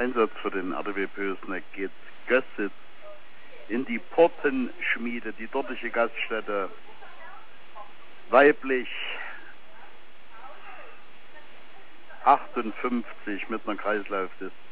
Einsatz für den RTW Pösneck geht Gössitz in die Portenschmiede, die dortige Gaststätte, weiblich 58 mit einer Kreislaufdistanz